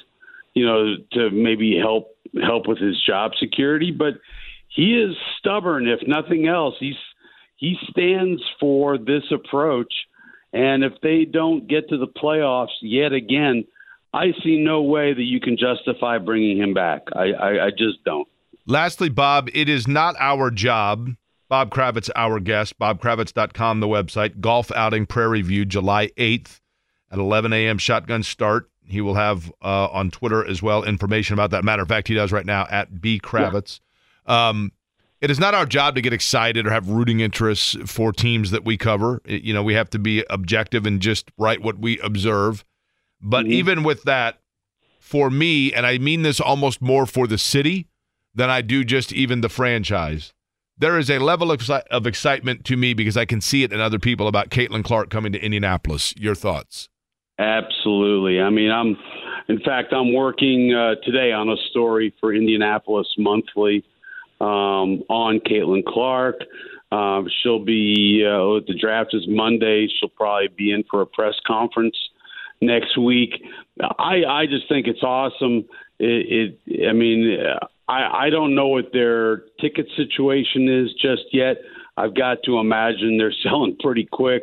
to maybe help with his job security, but he is stubborn, if nothing else. He stands for this approach, and if they don't get to the playoffs yet again, I see no way that you can justify bringing him back. I just don't. Lastly, Bob, it is not our job. Bob Kravitz, our guest. BobKravitz.com, the website. Golf outing, Prairie View, July 8th at 11 a.m. Shotgun start. He will have on Twitter as well information about that. Matter of fact, he does right now at B Kravitz. Yeah. It is not our job to get excited or have rooting interests for teams that we cover. We have to be objective and just write what we observe. But even with that, for me, and I mean this almost more for the city than I do just even the franchise, there is a level of excitement to me because I can see it in other people about Caitlin Clark coming to Indianapolis. Your thoughts? Absolutely. I mean, I'm working today on a story for Indianapolis Monthly on Caitlin Clark. She'll be the draft is Monday. She'll probably be in for a press conference next week. I just think it's awesome. I don't know what their ticket situation is just yet. I've got to imagine they're selling pretty quick.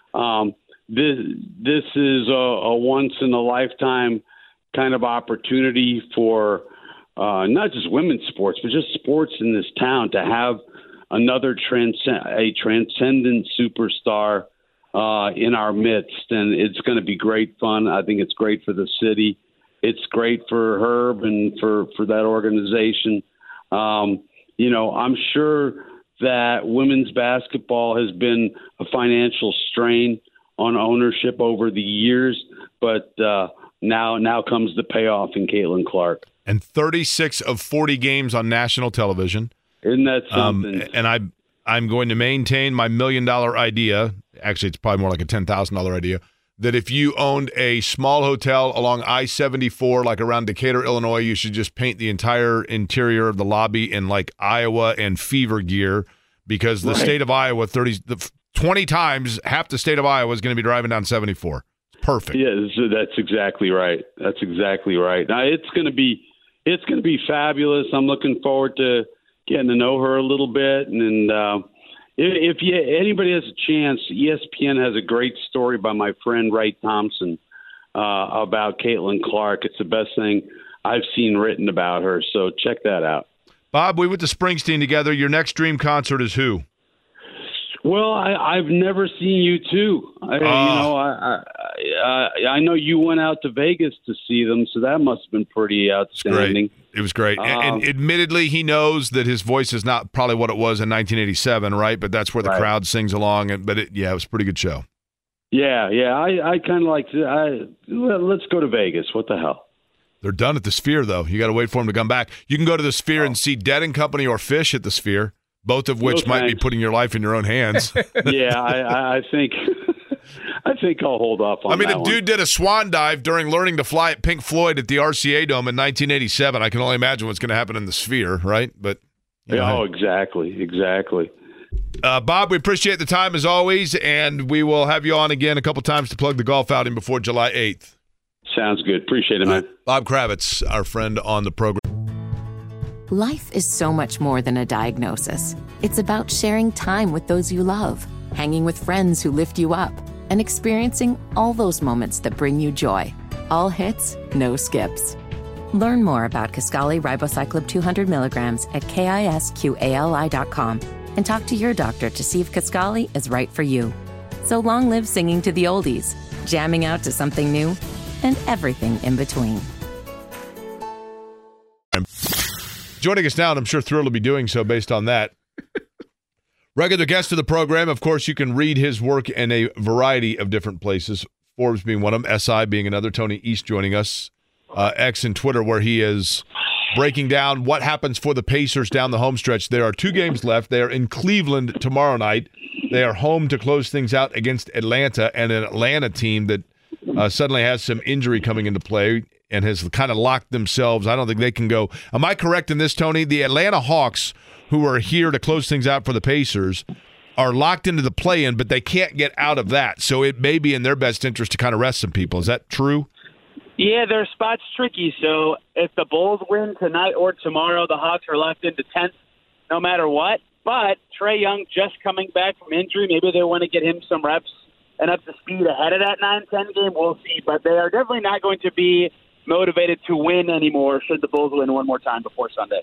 This is a once in a lifetime kind of opportunity for not just women's sports, but just sports in this town to have another transcendent superstar in our midst. And it's going to be great fun. I think it's great for the city. It's great for Herb and for that organization. I'm sure that women's basketball has been a financial strain on ownership over the years, but now comes the payoff in Caitlin Clark. And 36 of 40 games on national television. Isn't that something? And I'm going to maintain my $1 million idea. Actually, it's probably more like a $10,000 idea. That if you owned a small hotel along I-74, like around Decatur, Illinois, you should just paint the entire interior of the lobby in like Iowa and fever gear, because the state of Iowa, 20 times half the state of Iowa is going to be driving down 74. It's perfect. Yeah, that's exactly right. That's exactly right. Now it's going to be fabulous. I'm looking forward to getting to know her a little bit, and if anybody has a chance, ESPN has a great story by my friend Ray Thompson about Caitlin Clark. It's the best thing I've seen written about her, so check that out. Bob, we went to Springsteen together. Your next dream concert is who? Well, I've never seen U2. I know you went out to Vegas to see them, so that must have been pretty outstanding. It was great. And admittedly, he knows that his voice is not probably what it was in 1987, right? But that's where the crowd sings along. It was a pretty good show. Yeah. I kind of like let's go to Vegas. What the hell? They're done at the Sphere, though. You got to wait for them to come back. You can go to the Sphere and see Dead and Company or Fish at the Sphere, both of which might be putting your life in your own hands. Yeah, I think I'll hold off on that. I mean, dude did a swan dive during learning to fly at Pink Floyd at the RCA Dome in 1987. I can only imagine what's going to happen in the Sphere, right? But exactly. Bob, we appreciate the time as always, and we will have you on again a couple times to plug the golf outing before July 8th. Sounds good. Appreciate it, man. Bob Kravitz, our friend on the program. Life is so much more than a diagnosis. It's about sharing time with those you love, hanging with friends who lift you up, and experiencing all those moments that bring you joy. All hits, no skips. Learn more about Kisqali Ribociclib 200 milligrams at KISQALI.com and talk to your doctor to see if Kisqali is right for you. So long live singing to the oldies, jamming out to something new, and everything in between. Joining us now, and I'm sure thrilled to be doing so based on that. Regular guest of the program, of course, you can read his work in a variety of different places, Forbes being one of them, SI being another. Tony East joining us, X and Twitter, where he is breaking down what happens for the Pacers down the home stretch. There are 2 games left. They are in Cleveland tomorrow night. They are home to close things out against Atlanta, and an Atlanta team that suddenly has some injury coming into play and has kind of locked themselves. I don't think they can go. Am I correct in this, Tony? The Atlanta Hawks, who are here to close things out for the Pacers, are locked into the play-in, but they can't get out of that. So it may be in their best interest to kind of rest some people. Is that true? Yeah, their spot's tricky. So if the Bulls win tonight or tomorrow, the Hawks are left into 10th no matter what. But Trae Young just coming back from injury. Maybe they want to get him some reps and up to speed ahead of that 9-10 game. We'll see. But they are definitely not going to be motivated to win anymore should the Bulls win one more time before Sunday.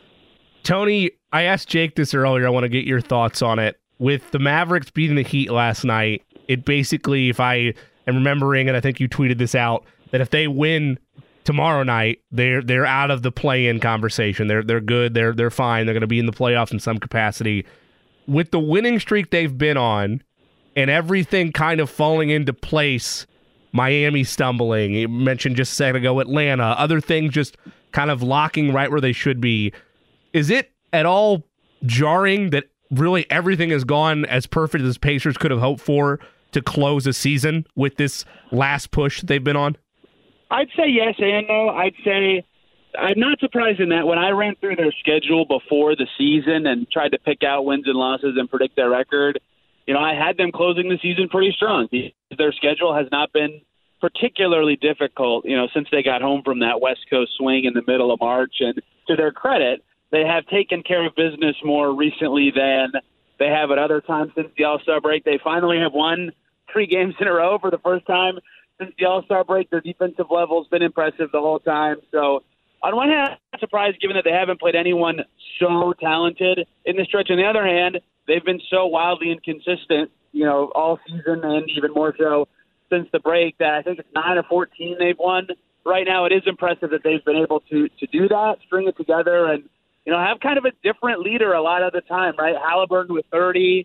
Tony, I asked Jake this earlier. I want to get your thoughts on it. With the Mavericks beating the Heat last night, it basically, if I am remembering, and I think you tweeted this out, that if they win tomorrow night, they're out of the play-in conversation. They're good. They're fine. They're going to be in the playoffs in some capacity. With the winning streak they've been on and everything kind of falling into place, Miami stumbling, you mentioned just a second ago Atlanta, other things just kind of locking right where they should be. Is it at all jarring that really everything has gone as perfect as Pacers could have hoped for to close a season with this last push they've been on? I'd say yes and no. I'd say I'm not surprised in that when I ran through their schedule before the season and tried to pick out wins and losses and predict their record, I had them closing the season pretty strong. Their schedule has not been particularly difficult, since they got home from that West Coast swing in the middle of March. And to their credit, they have taken care of business more recently than they have at other times since the All-Star break. They finally have won 3 games in a row for the first time since the All-Star break. Their defensive level has been impressive the whole time. So on one hand, I'm surprised given that they haven't played anyone so talented in the stretch. On the other hand, they've been so wildly inconsistent, all season and even more so since the break that I think it's 9 or 14 they've won. Right now, it is impressive that they've been able to do that, string it together, and have kind of a different leader a lot of the time, right? Halliburton with 30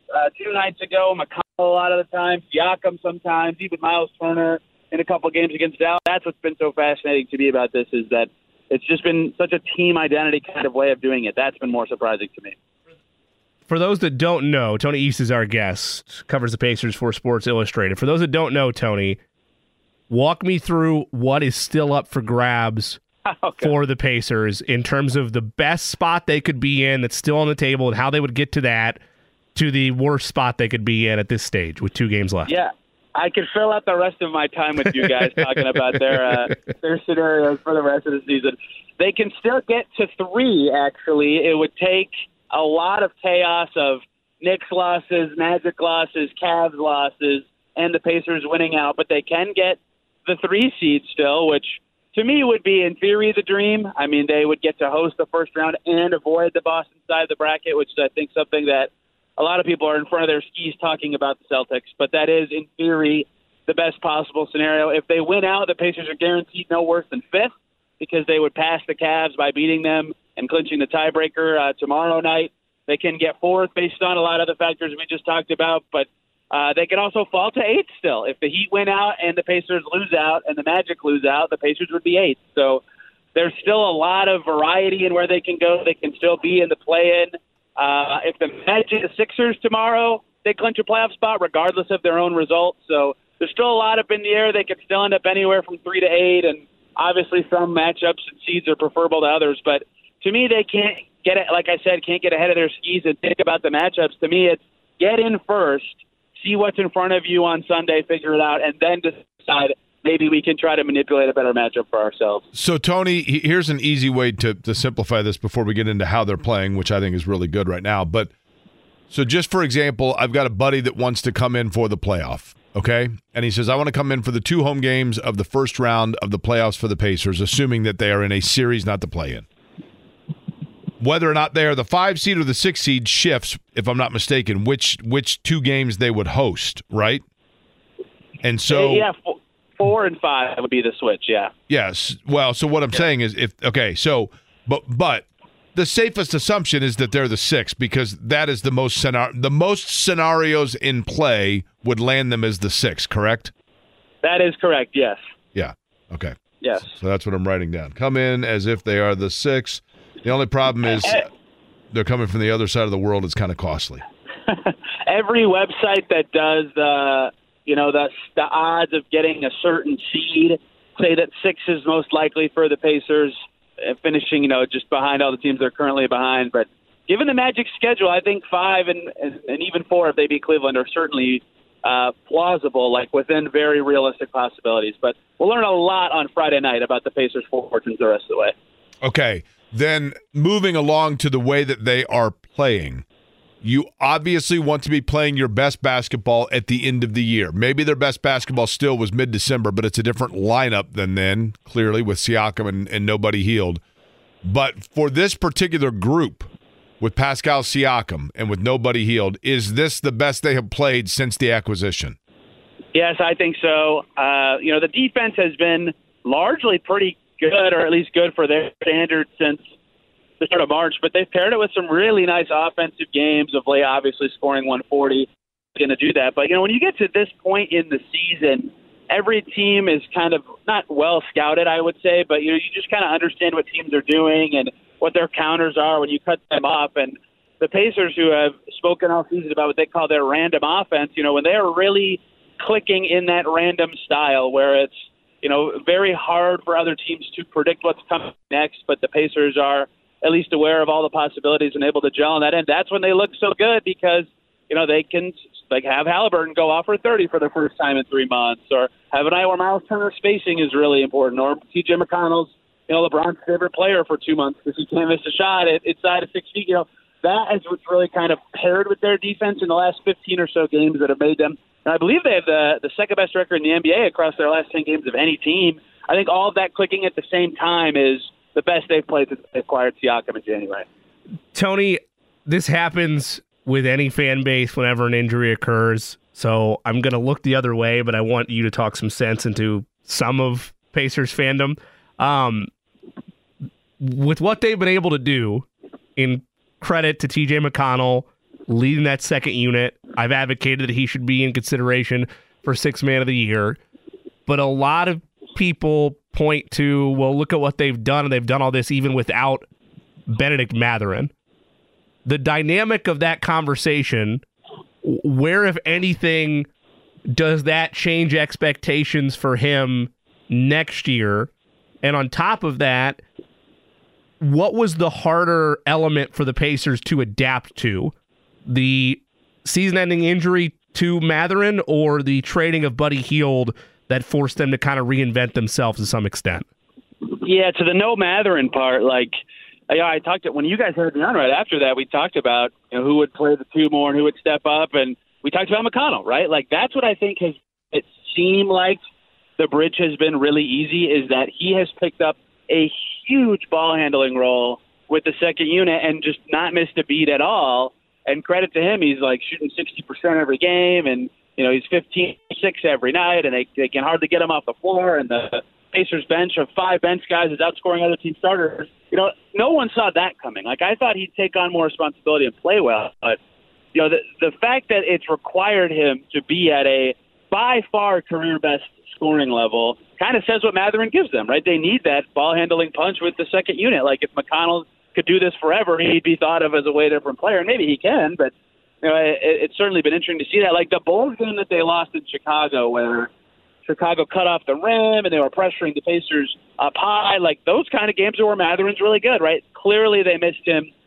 2 nights ago, McConnell a lot of the time, Siakam sometimes, even Miles Turner in a couple of games against Dallas. That's what's been so fascinating to me about this is that it's just been such a team identity kind of way of doing it. That's been more surprising to me. For those that don't know, Tony East is our guest, covers the Pacers for Sports Illustrated. For those that don't know, Tony, walk me through what is still up for grabs for the Pacers in terms of the best spot they could be in that's still on the table and how they would get to that to the worst spot they could be in at this stage with 2 games left. Yeah, I could fill out the rest of my time with you guys talking about their scenarios for the rest of the season. They can still get to 3, actually. It would take a lot of chaos of Knicks losses, Magic losses, Cavs losses, and the Pacers winning out. But they can get the 3 seed still, which to me would be, in theory, the dream. I mean, they would get to host the first round and avoid the Boston side of the bracket, which is, I think, something that a lot of people are in front of their skis talking about the Celtics. But that is, in theory, the best possible scenario. If they win out, the Pacers are guaranteed no worse than 5th because they would pass the Cavs by beating them and clinching the tiebreaker tomorrow night. They can get 4th based on a lot of the factors we just talked about, but they can also fall to 8th still. If the Heat win out and the Pacers lose out and the Magic lose out, the Pacers would be 8th. So there's still a lot of variety in where they can go. They can still be in the play-in. If the Magic, the Sixers tomorrow, they clinch a playoff spot regardless of their own results. So there's still a lot up in the air. They could still end up anywhere from 3 to 8, and obviously some matchups and seeds are preferable to others. But to me, they can't get it. Like I said, can't get ahead of their skis and think about the matchups. To me, it's get in first, see what's in front of you on Sunday, figure it out, and then decide maybe we can try to manipulate a better matchup for ourselves. So, Tony, here's an easy way to simplify this before we get into how they're playing, which I think is really good right now. But so just for example, I've got a buddy that wants to come in for the playoff, okay? And he says, I want to come in for the 2 home games of the first round of the playoffs for the Pacers, assuming that they are in a series, not the play-in. Whether or not they are the 5 seed or the 6 seed shifts, if I'm not mistaken, which 2 games they would host, right? And so... Yeah, 4 and 5 would be the switch, yeah. Yes. Well, so what I'm saying is but the safest assumption is that they're the 6 because that is the most scenarios in play would land them as the 6, correct? That is correct, yes. Yeah. Okay. Yes. So that's what I'm writing down. Come in as if they are the 6. The only problem is they're coming from the other side of the world. It's kind of costly. Every website that does the odds of getting a certain seed say that 6 is most likely for the Pacers, finishing, just behind all the teams they're currently behind. But given the Magic schedule, I think 5 and even 4 if they beat Cleveland are certainly plausible, like within very realistic possibilities. But we'll learn a lot on Friday night about the Pacers' fortunes the rest of the way. Okay. Then moving along to the way that they are playing, you obviously want to be playing your best basketball at the end of the year. Maybe their best basketball still was mid-December, but it's a different lineup than then, clearly, with Siakam and nobody healed. But for this particular group, with Pascal Siakam and with nobody healed, is this the best they have played since the acquisition? Yes, I think so. The defense has been largely pretty good, or at least good for their standards since the start of March, but they've paired it with some really nice offensive games of late, obviously scoring 140. Going to do that. But, when you get to this point in the season, every team is kind of not well scouted, I would say, but, you just kind of understand what teams are doing and what their counters are when you cut them up. And the Pacers, who have spoken all season about what they call their random offense, when they are really clicking in that random style where it's, very hard for other teams to predict what's coming next, but the Pacers are at least aware of all the possibilities and able to gel on that end. That's when they look so good because, they can have Halliburton go off for 30 for the first time in 3 months, or have a night where Miles Turner spacing is really important, or T.J. McConnell's, LeBron's favorite player for 2 months because he can't miss a shot inside of 6 feet. That is what's really kind of paired with their defense in the last 15 or so games that have made them. And I believe they have the second best record in the NBA across their last 10 games of any team. I think all of that clicking at the same time is the best they've played since they acquired Siakam in January. Tony, this happens with any fan base whenever an injury occurs. So I'm going to look the other way, but I want you to talk some sense into some of Pacers fandom. With what they've been able to do, in credit to T.J. McConnell leading that second unit, I've advocated that he should be in consideration for Sixth Man of the Year. But a lot of people point to, well, look at what they've done, and they've done all this even without Benedict Mathurin. The dynamic of that conversation, where, if anything, does that change expectations for him next year? And on top of that, what was the harder element for the Pacers to adapt to? The season-ending injury to Mathurin or the trading of Buddy Hield that forced them to kind of reinvent themselves to some extent? Yeah, to the no Mathurin part, I talked when you guys heard me on right after that, we talked about who would play the 2 more and who would step up, and we talked about McConnell, right? That's what I think it seemed like the bridge has been really easy, is that he has picked up a huge ball handling role with the second unit and just not missed a beat at all. And credit to him, he's shooting 60% every game, and he's 15-6 every night, and they can hardly get him off the floor. And the Pacers bench of 5 bench guys is outscoring other team starters. No one saw that coming. I thought he'd take on more responsibility and play well, but the fact that it's required him to be at a by far career best scoring level kind of says what Mathurin gives them, right? They need that ball handling punch with the second unit. If McConnell could do this forever, he'd be thought of as a way different player. And maybe he can, but it's certainly been interesting to see that. The Bulls game that they lost in Chicago, where Chicago cut off the rim and they were pressuring the Pacers up high, those kind of games are where Mathurin's really good, right? Clearly they missed him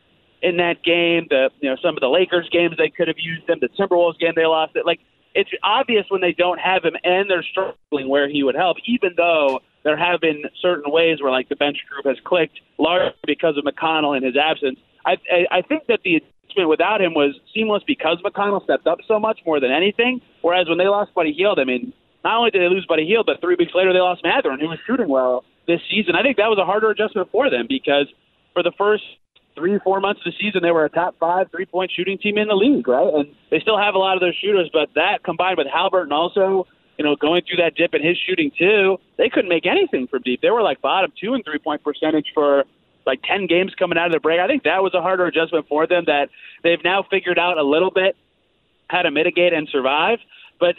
in that game. Some of the Lakers games they could have used him. The Timberwolves game they lost it. Like, it's obvious when they don't have him and they're struggling where he would help, even though there have been certain ways where, like, the bench group has clicked largely because of McConnell in his absence. I think that the adjustment without him was seamless because McConnell stepped up so much more than anything, whereas when they lost Buddy Hield, I mean, not only did they lose Buddy Hield, but 3 weeks later they lost Mathurin, who was shooting well this season. I think that was a harder adjustment for them because for the first 3 or 4 months of the season, they were a top 5 3-point shooting team in the league, right? And they still have a lot of those shooters, but that combined with Haliburton also, going through that dip in his shooting too, they couldn't make anything from deep. They were like bottom 2 in 3-point percentage for like 10 games coming out of the break. I think that was a harder adjustment for them that they've now figured out a little bit how to mitigate and survive. But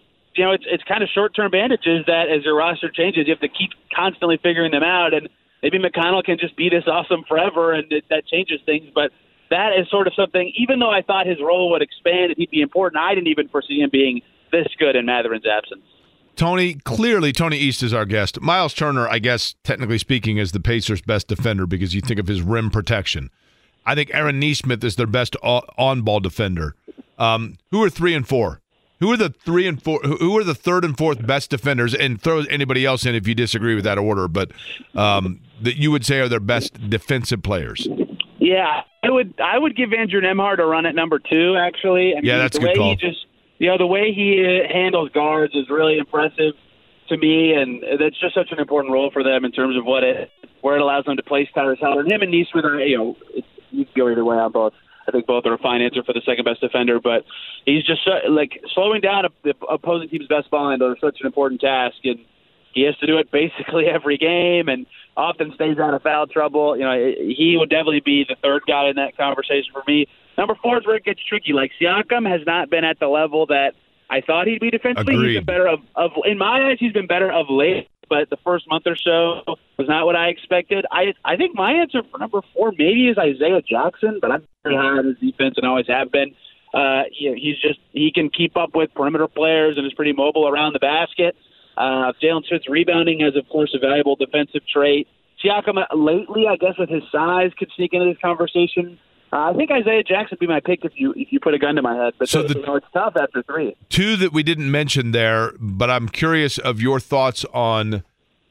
it's kind of short-term bandages that as your roster changes, you have to keep constantly figuring them out. And maybe McConnell can just be this awesome forever, and that changes things. But that is sort of something, even though I thought his role would expand and he'd be important, I didn't even foresee him being this good in Mathurin's absence. Tony East is our guest. Miles Turner, I guess, technically speaking, is the Pacers' best defender because you think of his rim protection. I think Aaron Nesmith is their best on-ball defender. Who are 3 and 4? Who are the 3 and 4? Who are the third and fourth best defenders? And throw anybody else in if you disagree with that order. But that you would say are their best defensive players. Yeah, I would give Andrew Nembhard a run at number 2. Actually, that's a good call. The way he handles guards is really impressive to me, and that's just such an important role for them in terms of where it allows them to place Tyrese Haliburton. Him and Nesmith are, you can go either way on both. I think both are a fine answer for the second best defender, but he's just slowing down the opposing team's best ball handler is such an important task, and he has to do it basically every game, and often stays out of foul trouble. He would definitely be the third guy in that conversation for me. Number 4 is where it gets tricky. Like, Siakam has not been at the level that I thought he'd be defensively. Agreed. He's been better in my eyes, he's been better of late, but the first month or so was not what I expected. I think my answer for number 4 maybe is Isaiah Jackson, but I'm very high on his defense and always have been. He can keep up with perimeter players and is pretty mobile around the basket. Jalen Smith's rebounding is, of course, a valuable defensive trait. Siakam lately, I guess, with his size, could sneak into this conversation. I think Isaiah Jackson would be my pick if you put a gun to my head. But it's tough after 3. 2 that we didn't mention there, but I'm curious of your thoughts on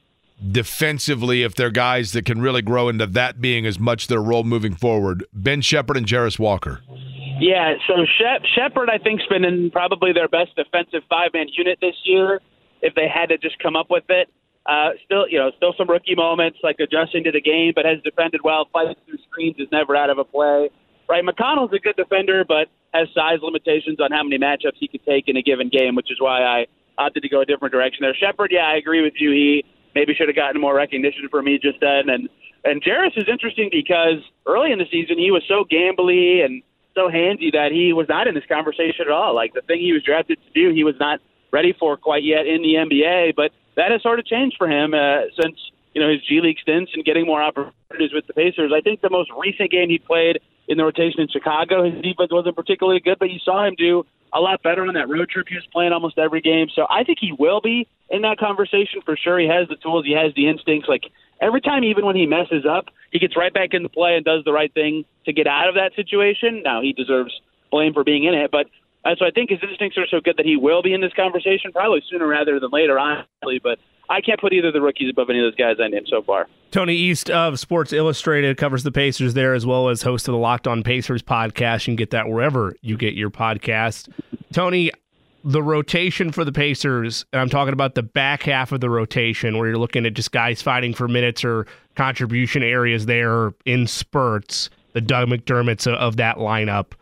defensively if they're guys that can really grow into that being as much their role moving forward. Ben Shepherd and Jarris Walker. Yeah, so Shepherd, I think, has been in probably their best defensive 5-man unit this year if they had to just come up with it. Still some rookie moments, like adjusting to the game, but has defended well, fighting through screens, is never out of a play. Right, McConnell's a good defender, but has size limitations on how many matchups he could take in a given game, which is why I opted to go a different direction there. Shepherd, I agree with you. He maybe should have gotten more recognition for me just then. And Jarris is interesting because early in the season he was so gambly and so handsy that he was not in this conversation at all. Like, the thing he was drafted to do, he was not ready for quite yet in the NBA, but that has sort of changed for him since his G League stints and getting more opportunities with the Pacers. I think the most recent game he played in the rotation in Chicago, his defense wasn't particularly good, but you saw him do a lot better on that road trip. He was playing almost every game, so I think he will be in that conversation for sure. He has the tools, he has the instincts. Like, every time, even when he messes up, he gets right back into play and does the right thing to get out of that situation. Now, he deserves blame for being in it, but so I think his instincts are so good that he will be in this conversation, probably sooner rather than later, honestly. But I can't put either of the rookies above any of those guys I named so far. Tony East of Sports Illustrated covers the Pacers there, as well as host of the Locked On Pacers podcast. You can get that wherever you get your podcast. Tony, the rotation for the Pacers, and I'm talking about the back half of the rotation where you're looking at just guys fighting for minutes or contribution areas there in spurts, the Doug McDermott's of that lineup.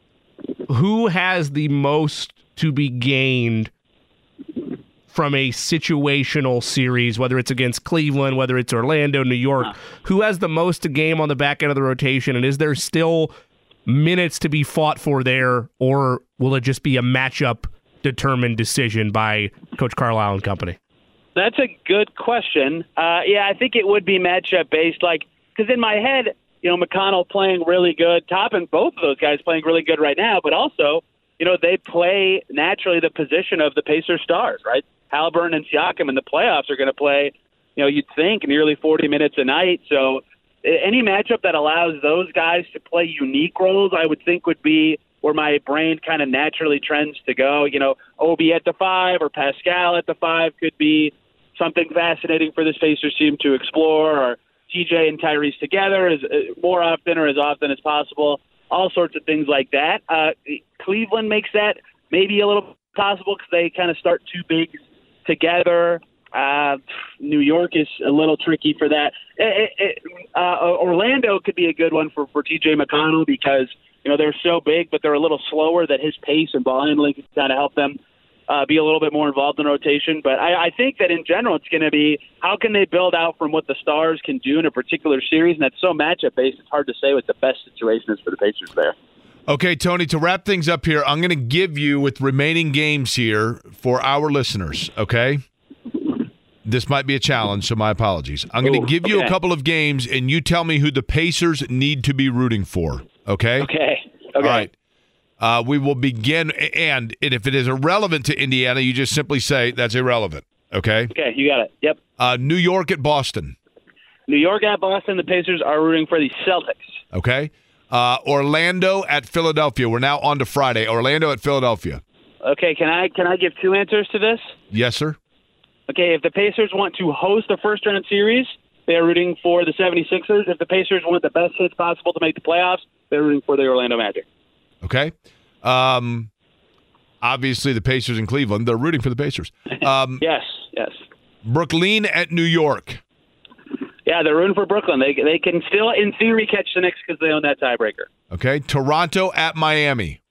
Who has the most to be gained from a situational series, whether it's against Cleveland, whether it's Orlando, New York? Who has the most to gain on the back end of the rotation, and is there still minutes to be fought for there, or will it just be a matchup-determined decision by Coach Carlisle and company? That's a good question. I think it would be matchup-based, because in my head, McConnell playing really good, topping both of those guys playing really good right now, but also, they play naturally the position of the Pacers stars, right? Haliburton and Siakam in the playoffs are going to play, you'd think nearly 40 minutes a night. So any matchup that allows those guys to play unique roles, I would think would be where my brain kind of naturally trends to go. Obi at the 5 or Pascal at the 5 could be something fascinating for this Pacers team to explore, or TJ and Tyrese together as more often or as often as possible. All sorts of things like that. Cleveland makes that maybe a little possible because they kind of start two bigs together. New York is a little tricky for that. Orlando could be a good one for TJ McConnell because they're so big, but they're a little slower. That his pace and ball handling can kind of help them be a little bit more involved in rotation. But I think that in general, it's going to be how can they build out from what the Stars can do in a particular series, and that's so matchup based. It's hard to say what the best situation is for the Pacers there. Okay, Tony, to wrap things up here, I'm going to give you, with remaining games here for our listeners, okay? This might be a challenge, so my apologies. I'm going to give you a couple of games, and you tell me who the Pacers need to be rooting for, okay? Okay. All right. We will begin, and if it is irrelevant to Indiana, you just simply say that's irrelevant, okay? Okay, you got it. Yep. New York at Boston. New York at Boston, the Pacers are rooting for the Celtics. Okay. Orlando at Philadelphia. We're now on to Friday. Orlando at Philadelphia. Okay, can I give two answers to this? Yes, sir. Okay, if the Pacers want to host a first-round series, they're rooting for the 76ers. If the Pacers want the best hits possible to make the playoffs, they're rooting for the Orlando Magic. Okay. Obviously, the Pacers in Cleveland, they're rooting for the Pacers. Yes. Brooklyn at New York. Yeah, they're rooting for Brooklyn. They can still, in theory, catch the Knicks because they own that tiebreaker. Okay. Toronto at Miami.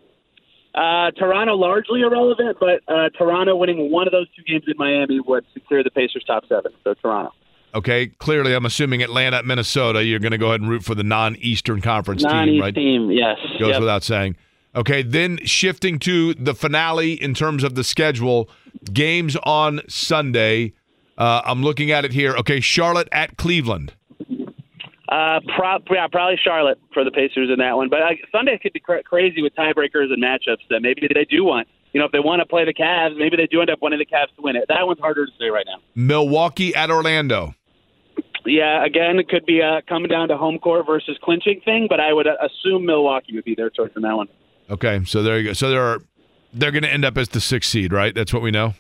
Toronto largely irrelevant, but Toronto winning one of those two games in Miami would secure the Pacers' top 7. So Toronto. Okay. Clearly, I'm assuming Atlanta at Minnesota. You're going to go ahead and root for the non-Eastern Conference team, right? Team, yes. Goes without saying. Okay. Then shifting to the finale in terms of the schedule, games on Sunday. I'm looking at it here. Okay, Charlotte at Cleveland. Probably Charlotte for the Pacers in that one. But Sunday could be crazy with tiebreakers and matchups that maybe they do want. If they want to play the Cavs, maybe they do end up wanting the Cavs to win it. That one's harder to say right now. Milwaukee at Orlando. Yeah, again, it could be coming down to home court versus clinching thing, but I would assume Milwaukee would be their choice in that one. Okay, so there you go. So they're going to end up as the 6th seed, right? That's what we know?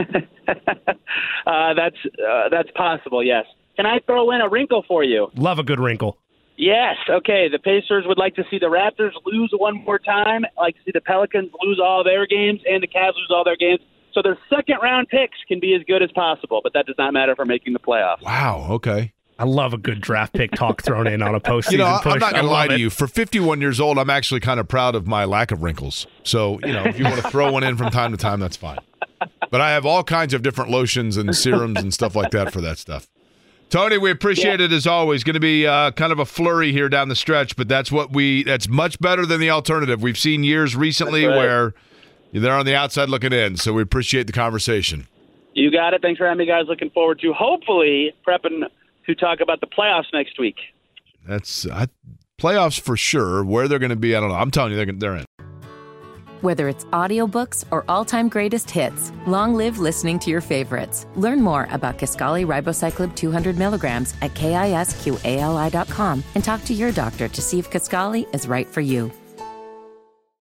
That's possible, yes. Can I throw in a wrinkle for you? Love a good wrinkle. Yes. Okay. The Pacers would like to see the Raptors lose one more time. Like to see the Pelicans lose all their games and the Cavs lose all their games. So their second-round picks can be as good as possible, but that does not matter for making the playoffs. Wow. Okay. I love a good draft pick talk thrown in on a postseason push. I'm not going to lie to you. For 51 years old, I'm actually kind of proud of my lack of wrinkles. So, if you want to throw one in from time to time, that's fine. But I have all kinds of different lotions and serums and stuff like that for that stuff. Tony, we appreciate it as always. Going to be kind of a flurry here down the stretch, but that's much better than the alternative. We've seen years recently where they're on the outside looking in, so we appreciate the conversation. You got it. Thanks for having me, guys. Looking forward to hopefully prepping to talk about the playoffs next week. That's playoffs for sure. Where they're going to be, I don't know. I'm telling you, they're in. Whether it's audiobooks or all-time greatest hits, long live listening to your favorites. Learn more about Kisqali Ribociclib 200 milligrams at KISQALI.com and talk to your doctor to see if Kisqali is right for you.